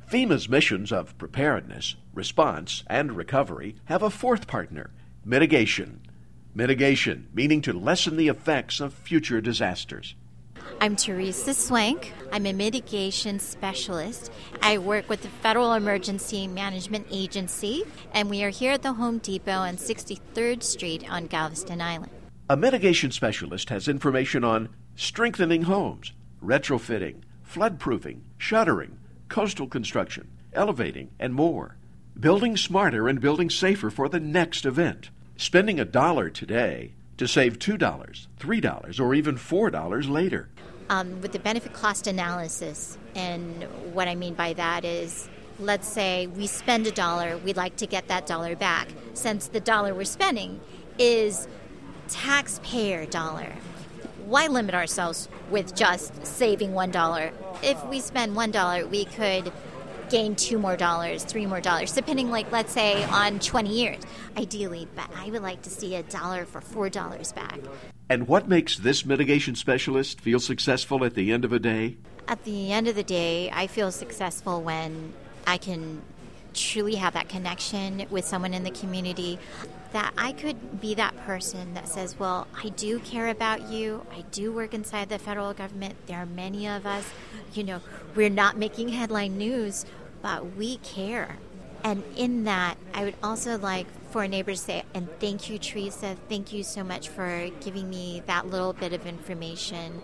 FEMA's missions of preparedness, response, and recovery have a fourth partner, mitigation. Mitigation, meaning to lessen the effects of future disasters. I'm Teresa Swank. I'm a mitigation specialist. I work with the Federal Emergency Management Agency, and we are here at the Home Depot on 63rd Street on Galveston Island. A mitigation specialist has information on strengthening homes, retrofitting, floodproofing, shuttering, coastal construction, elevating, and more. Building smarter and building safer for the next event. Spending $1 today to save $2, $3, or even $4 later. With the benefit cost analysis, and what I mean by that is, let's say we spend $1, we'd like to get that dollar back. Since the dollar we're spending is taxpayer dollar, why limit ourselves with just saving $1? If we spend $1, we could gain $2 more, $3 more, depending, let's say, on 20 years. Ideally, but I would like to see $1 for $4 back. And what makes this mitigation specialist feel successful at the end of a day? At the end of the day, I feel successful when I can truly have that connection with someone in the community, that I could be that person that says, well, I do care about you. I do work inside the federal government. There are many of us. We're not making headline news, but we care. And in that, I would also like for a neighbor to say, and thank you, Teresa. Thank you so much for giving me that little bit of information.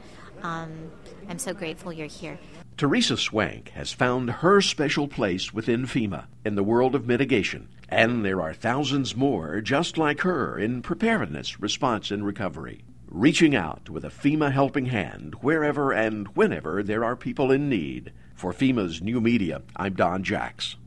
I'm so grateful you're here. Teresa Swank has found her special place within FEMA in the world of mitigation, and there are thousands more just like her in preparedness, response, and recovery, reaching out with a FEMA helping hand wherever and whenever there are people in need. For FEMA's new media, I'm Don Jacks.